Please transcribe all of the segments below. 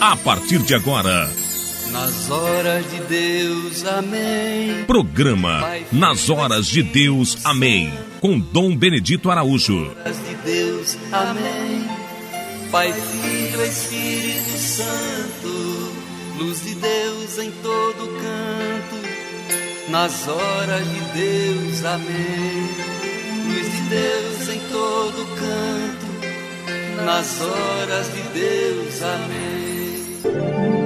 a partir de agora. Nas horas de Deus, amém. Programa Nas Horas de Deus, amém. Com Dom Benedito Araújo. Nas horas de Deus, amém. Pai, Filho, Espírito Santo, luz de Deus em todo canto. Nas horas de Deus, amém. Luz de Deus em todo canto. Nas horas de Deus, amém.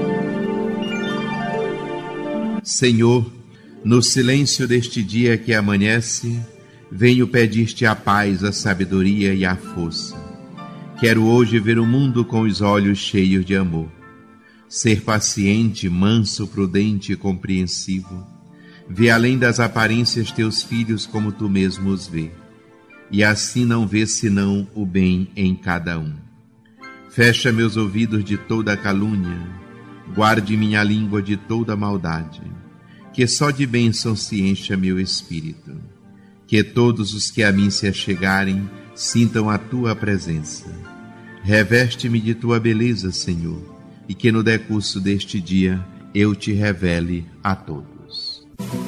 Senhor, no silêncio deste dia que amanhece, venho pedir-te a paz, a sabedoria e a força. Quero hoje ver o mundo com os olhos cheios de amor. Ser paciente, manso, prudente e compreensivo. Ver além das aparências teus filhos como tu mesmo os vê. E assim não ver senão o bem em cada um. Fecha meus ouvidos de toda calúnia. Guarde minha língua de toda maldade. Que só de bênção se encha meu espírito. Que todos os que a mim se achegarem sintam a tua presença. Reveste-me de tua beleza, Senhor, e que no decurso deste dia eu te revele a todos.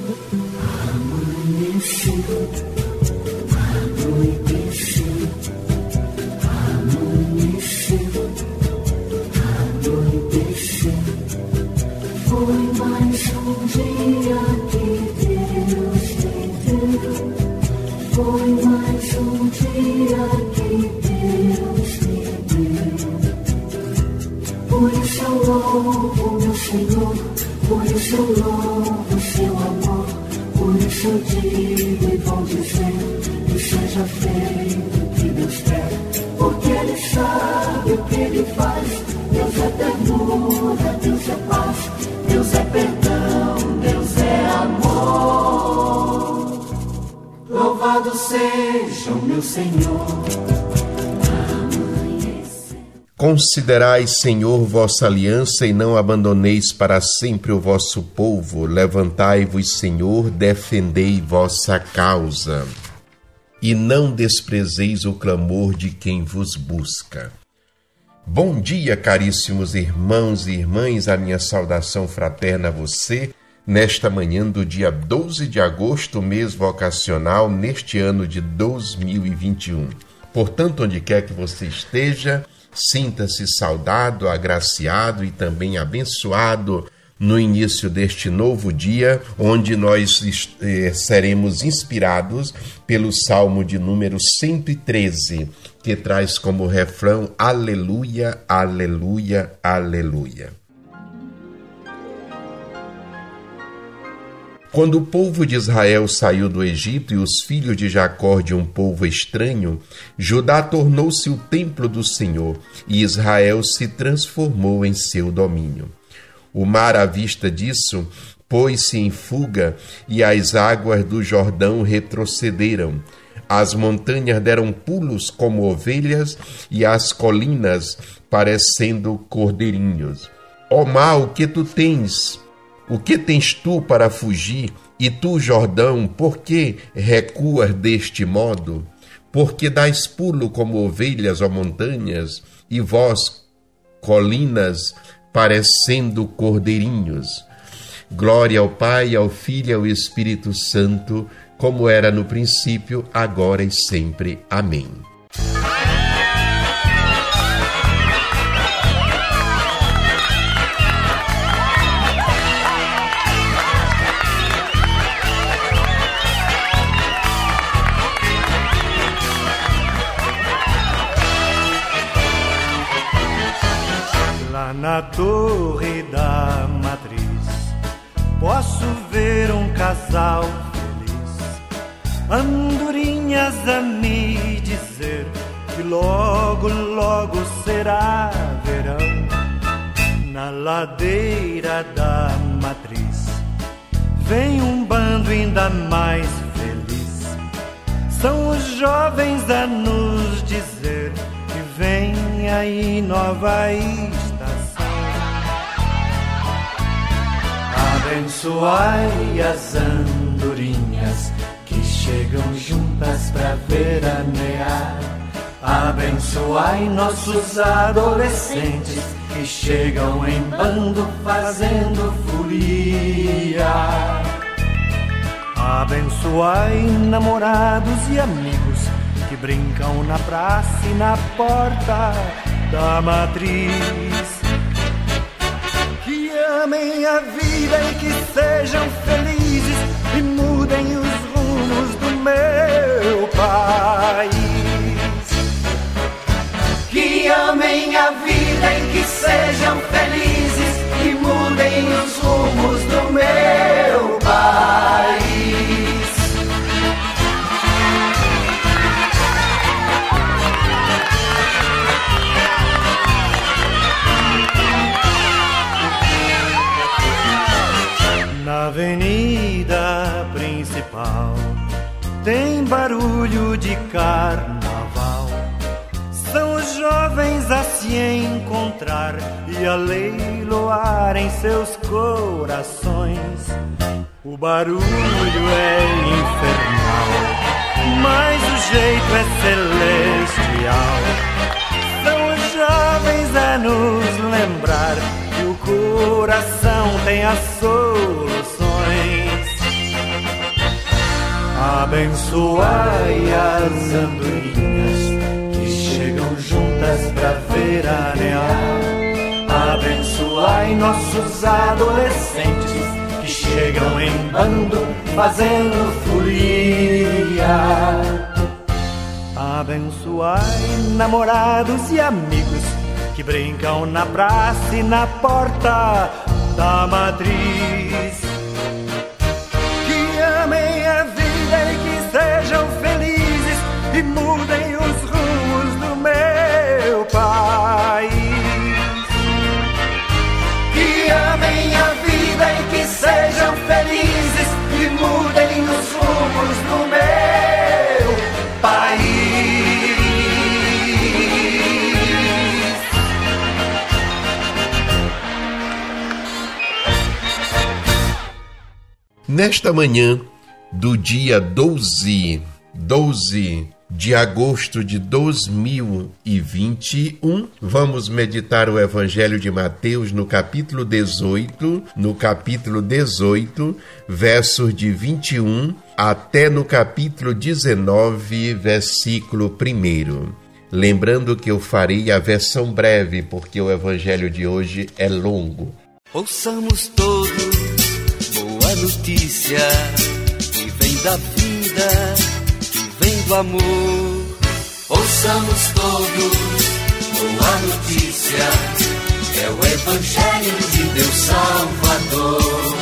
Foi mais um dia que Deus me deu. Foi mais um dia que Deus me deu. Por isso eu louvo meu Senhor, por isso eu louvo seu amor. Por isso eu digo e vou dizer que seja feito o que Deus quer. Porque Ele sabe o que Ele faz. Deus é ternura, Deus é paz. Deus é perdão, Deus é amor. Louvado seja o meu Senhor. Considerai, Senhor, vossa aliança e não abandoneis para sempre o vosso povo. Levantai-vos, Senhor, defendei vossa causa. E não desprezeis o clamor de quem vos busca. Bom dia, caríssimos irmãos e irmãs, a minha saudação fraterna a você, nesta manhã do dia 12 de agosto, mês vocacional, neste ano de 2021. Portanto, onde quer que você esteja, sinta-se saudado, agraciado e também abençoado no início deste novo dia, onde nós seremos inspirados pelo Salmo de número 113, que traz como refrão: Aleluia, aleluia, aleluia. Quando o povo de Israel saiu do Egito e os filhos de Jacó de um povo estranho, Judá tornou-se o templo do Senhor e Israel se transformou em seu domínio. O mar, à vista disso, pôs-se em fuga e as águas do Jordão retrocederam. As montanhas deram pulos como ovelhas e as colinas parecendo cordeirinhos. Ó mar, o que tu tens? O que tens tu para fugir? E tu, Jordão, por que recuas deste modo? Porque dás pulo como ovelhas, ó montanhas, e vós, colinas, parecendo cordeirinhos. Glória ao Pai, ao Filho e ao Espírito Santo, como era no princípio, agora e sempre. Amém. Na torre da matriz posso ver um casal feliz, andorinhas a me dizer que logo, logo será verão. Na ladeira da matriz vem um bando ainda mais feliz. São os jovens a nos dizer que vem aí nova estação. Abençoai as andorinhas que chegam juntas pra veranear. Abençoai nossos adolescentes que chegam em bando fazendo folia. Abençoai namorados e amigos que brincam na praça e na porta da matriz. Que amem a vida e que sejam felizes e mudem os rumos do meu país. Que amem a vida e que sejam felizes e mudem os rumos do meu país. Na avenida principal tem barulho de carnaval. São os jovens a se encontrar e a leiloar em seus corações. O barulho é infernal, mas o jeito é celestial. São os jovens a nos lembrar que o coração tem as soluções. Abençoai as andorinhas que chegam juntas pra veranear. Abençoai nossos adolescentes que chegam em bando fazendo folia. Abençoai namorados e amigos que brincam na praça e na porta da matriz. Que amem a vida e que sejam felizes e mudem os rumos do meu país. Que amem a vida e que sejam felizes e mudem os rumos do meu país. Nesta manhã do dia 12 de agosto de 2021, vamos meditar o Evangelho de Mateus no capítulo 18, versos de 21 até no capítulo 19, versículo 1. Lembrando que eu farei a versão breve, porque o Evangelho de hoje é longo. Ouçamos todos boa notícia que vem da vida, que vem do amor. Ouçamos todos boa notícia, é o Evangelho de Deus Salvador.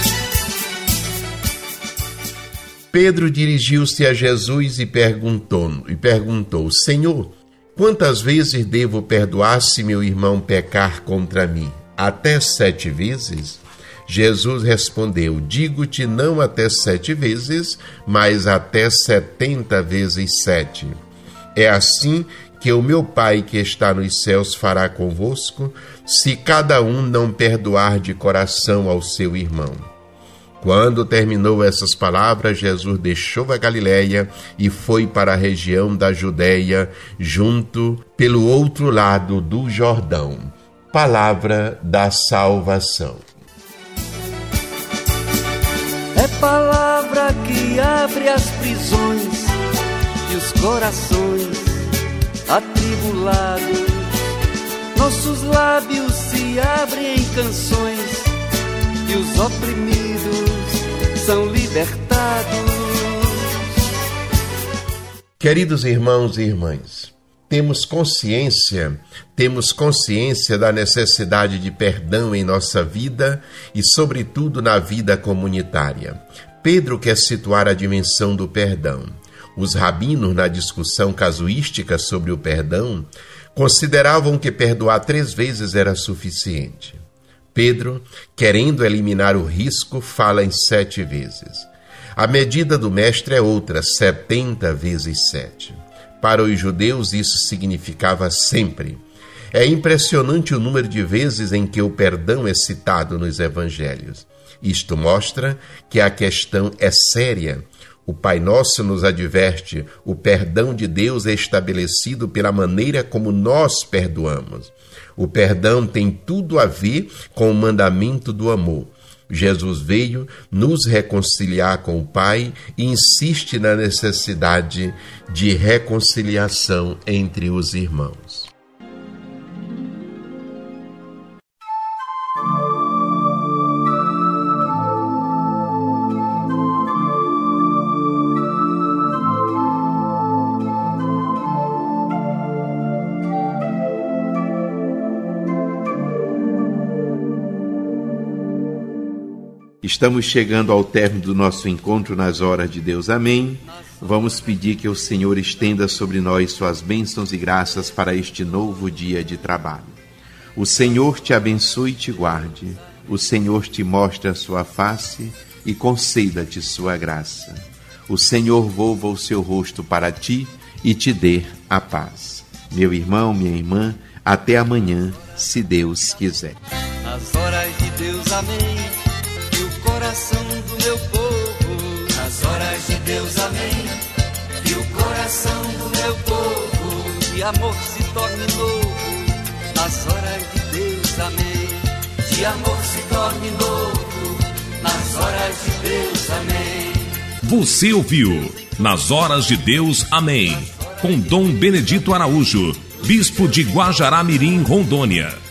Pedro dirigiu-se a Jesus e perguntou: Senhor, quantas vezes devo perdoar se meu irmão pecar contra mim? Até 7 vezes? Jesus respondeu: digo-te não até 7 vezes, mas até 70 vezes 7. É assim que o meu Pai que está nos céus fará convosco, se cada um não perdoar de coração ao seu irmão. Quando terminou essas palavras, Jesus deixou a Galileia e foi para a região da Judeia, junto pelo outro lado do Jordão. Palavra da salvação. É palavra que abre as prisões e os corações atribulados. Nossos lábios se abrem em canções e os oprimidos são libertados. Queridos irmãos e irmãs, temos consciência da necessidade de perdão em nossa vida e, sobretudo, na vida comunitária. Pedro quer situar a dimensão do perdão. Os rabinos, na discussão casuística sobre o perdão, consideravam que perdoar 3 vezes era suficiente. Pedro, querendo eliminar o risco, fala em 7 vezes. A medida do mestre é outra, 70 vezes 7. Para os judeus, isso significava sempre. É impressionante o número de vezes em que o perdão é citado nos evangelhos. Isto mostra que a questão é séria. O Pai Nosso nos adverte: o perdão de Deus é estabelecido pela maneira como nós perdoamos. O perdão tem tudo a ver com o mandamento do amor. Jesus veio nos reconciliar com o Pai e insiste na necessidade de reconciliação entre os irmãos. Estamos chegando ao término do nosso encontro nas horas de Deus. Amém. Vamos pedir que o Senhor estenda sobre nós suas bênçãos e graças para este novo dia de trabalho. O Senhor te abençoe e te guarde. O Senhor te mostre a sua face e conceda-te sua graça. O Senhor volva o seu rosto para ti e te dê a paz. Meu irmão, minha irmã, até amanhã, se Deus quiser. Nas horas de Deus, amém. Coração do meu povo, nas horas de Deus, amém. Que o coração do meu povo de amor se torne novo, nas horas de Deus, amém. De amor se torne novo, nas horas de Deus, amém. Você ouviu Nas Horas de Deus, amém, com Dom Benedito Araújo, bispo de Guajará-Mirim, Rondônia.